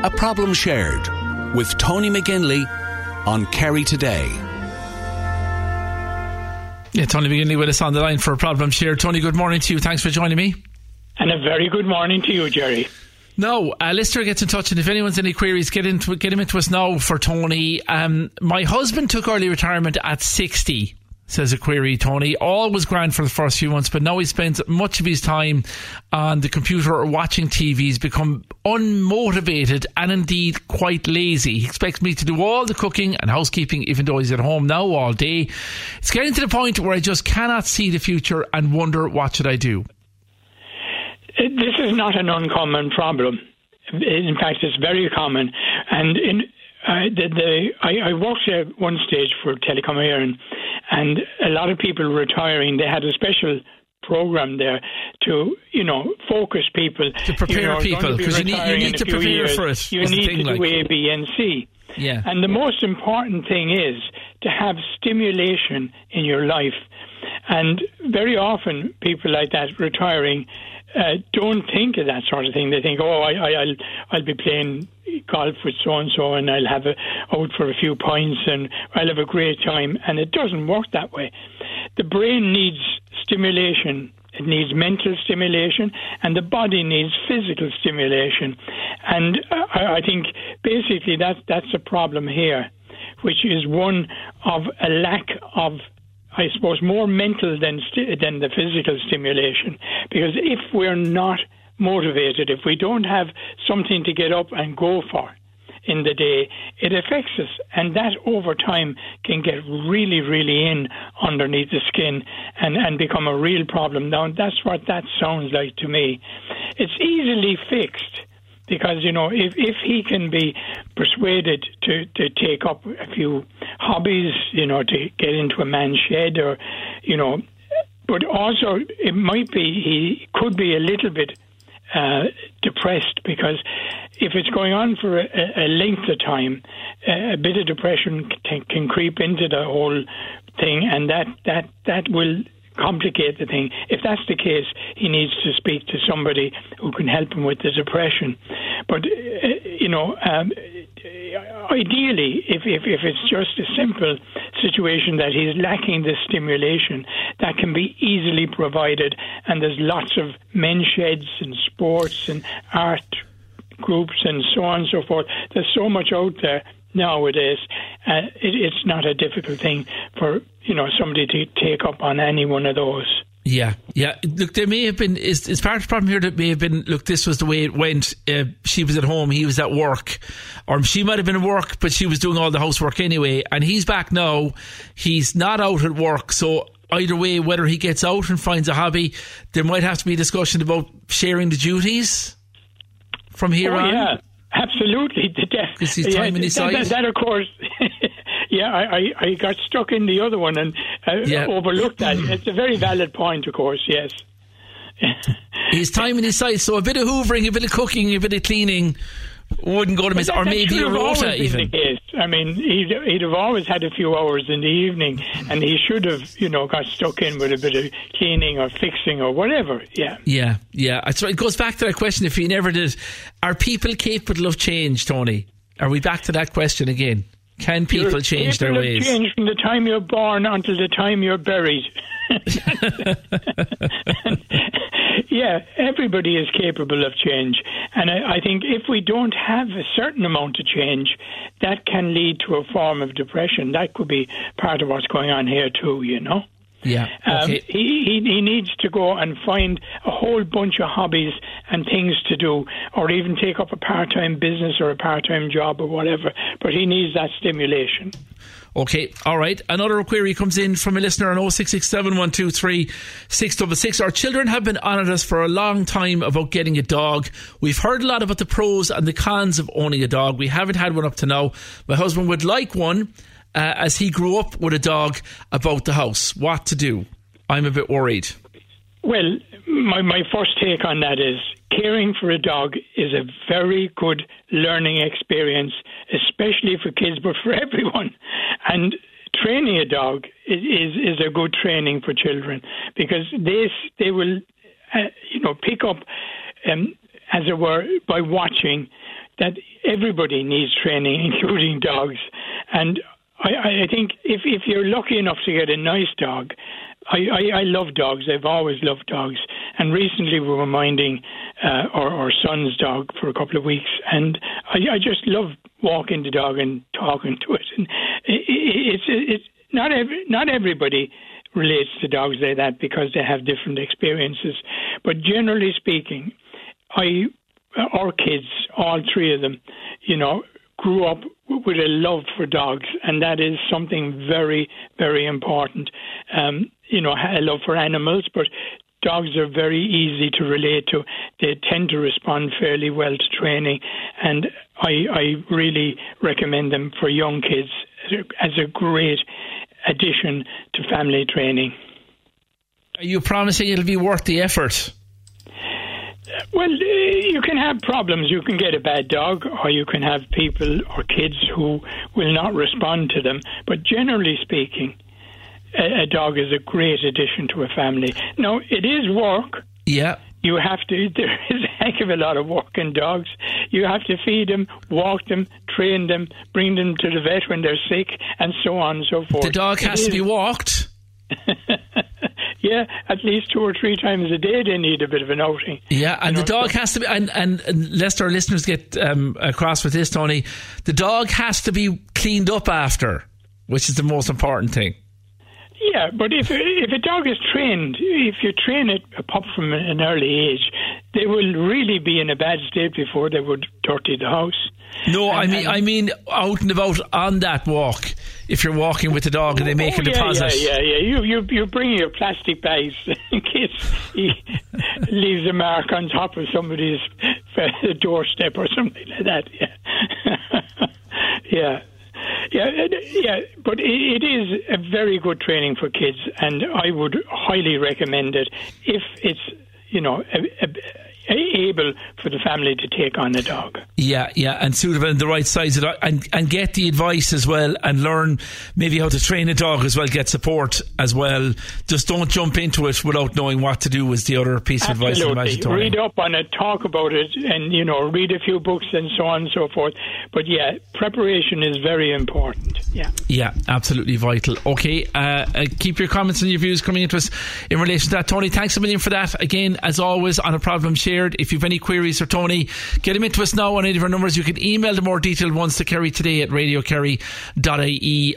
A Problem Shared with Tony McGinley on Kerry Today. Yeah, Tony McGinley with us on the line for A Problem Shared. Tony, good morning to you. Thanks for joining me. And a very good morning to you, Jerry. No, a listener gets in touch, and if anyone's any queries, get him into us now for Tony. My husband took early retirement at 60, says a query, Tony. All was grand for the first few months, but now he spends much of his time on the computer or watching TV. He's become unmotivated and indeed quite lazy. He expects me to do all the cooking and housekeeping even though he's at home now all day. It's getting to the point where I just cannot see the future and wonder, what should I do? This is not an uncommon problem. In fact, it's very common. And I worked at one stage for Telecom Éireann, and a lot of people retiring, they had a special program there to, focus people. To prepare people, because you need to prepare for it. You need to do A, B and C. Yeah. And the most important thing is to have stimulation in your life. And very often people like that retiring don't think of that sort of thing. They think, I'll be playing golf with so-and-so and I'll have out for a few pints and I'll have a great time. And it doesn't work that way. The brain needs stimulation. It needs mental stimulation, and the body needs physical stimulation. And I think basically that's a problem here, which is one of a lack of, I suppose, more mental than the physical stimulation. Because if we're not motivated, if we don't have something to get up and go for in the day, it affects us. And that over time can get really, really in underneath the skin and become a real problem. Now, that's what that sounds like to me. It's easily fixed. Because, if he can be persuaded to take up a few hobbies, to get into a man's shed or, but also it might be he could be a little bit depressed, because if it's going on for a length of time, a bit of depression can creep into the whole thing, and that will complicate the thing. If that's the case, he needs to speak to somebody who can help him with the depression. But ideally, if it's just a simple situation that he's lacking the stimulation, that can be easily provided. And there's lots of men's sheds and sports and art groups and so on and so forth. There's so much out there nowadays. It's not a difficult thing for somebody to take up on any one of those. Yeah. Look, there may have been, is part of the problem here that may have been, look, this was the way it went. She was at home, he was at work, or she might have been at work, but she was doing all the housework anyway. And he's back now. He's not out at work. So either way, whether he gets out and finds a hobby, there might have to be a discussion about sharing the duties from here on. Yeah. Absolutely. Because he's time in his sight. That, of course, I got stuck in the other one and overlooked that. It's a very valid point, of course, yes. His time in his sight, so a bit of hoovering, a bit of cooking, a bit of cleaning wouldn't go to miss, or maybe a rota even. The case. I mean, he'd have always had a few hours in the evening, and he should have, got stuck in with a bit of cleaning or fixing or whatever. Yeah. So it goes back to that question, if he never did. Are people capable of change, Tony? Are we back to that question again? Can people change their ways? Change from the time you're born until the time you're buried. Yeah, everybody is capable of change. And I think if we don't have a certain amount of change, that can lead to a form of depression. That could be part of what's going on here too, Yeah. Okay. He needs to go and find a whole bunch of hobbies and things to do, or even take up a part-time business or a part-time job or whatever. But he needs that stimulation. Okay, all right. Another query comes in from a listener on 0667 123 666. Our children have been on at us for a long time about getting a dog. We've heard a lot about the pros and the cons of owning a dog. We haven't had one up to now. My husband would like one, as he grew up with a dog about the house. What to do? I'm a bit worried. Well, my first take on that is caring for a dog is a very good learning experience, especially for kids, but for everyone. And training a dog is a good training for children, because they will, pick up, as it were, by watching, that everybody needs training, including dogs. And I think if you're lucky enough to get a nice dog, I love dogs. I've always loved dogs. And recently we were minding our son's dog for a couple of weeks. And I just love walking the dog and talking to it. And it's not everybody relates to dogs like that because they have different experiences. But generally speaking, our kids, all three of them, grew up with a love for dogs, and that is something very, very important. A love for animals, but dogs are very easy to relate to. They tend to respond fairly well to training, and I really recommend them for young kids as a great addition to family training. Are you promising it'll be worth the effort? Well, you can have problems. You can get a bad dog, or you can have people or kids who will not respond to them. But generally speaking, a dog is a great addition to a family. Now, it is work. Yeah. There is a heck of a lot of work in dogs. You have to feed them, walk them, train them, bring them to the vet when they're sick, and so on and so forth. The dog has to be walked. Yeah, at least 2 or 3 times a day they need a bit of an outing. Yeah, and the dog has to be, and lest our listeners get across with this, Tony, the dog has to be cleaned up after, which is the most important thing. Yeah, but if a dog is trained, if you train a pup from an early age, they will really be in a bad state before they would dirty the house. No, I mean out and about on that walk. If you're walking with the dog and they make a deposit. Yeah. You bring your plastic bags in case he leaves a mark on top of somebody's doorstep or something like that. Yeah. Yeah, but it is a very good training for kids, and I would highly recommend it if it's, able for the family to take on a dog. Yeah, and suitable and the right size of dog, and get the advice as well, and learn maybe how to train a dog as well, get support as well. Just don't jump into it without knowing what to do is the other piece of advice. Absolutely. Read up on it, talk about it, and read a few books and so on and so forth. But yeah, preparation is very important. Yeah, absolutely vital. Okay, keep your comments and your views coming into us in relation to that. Tony, thanks a million for that. Again, as always, on A Problem Shared. If you've any queries for Tony, get them into us now on any of our numbers. You can email the more detailed ones to Kerry today at radiokerry.ie,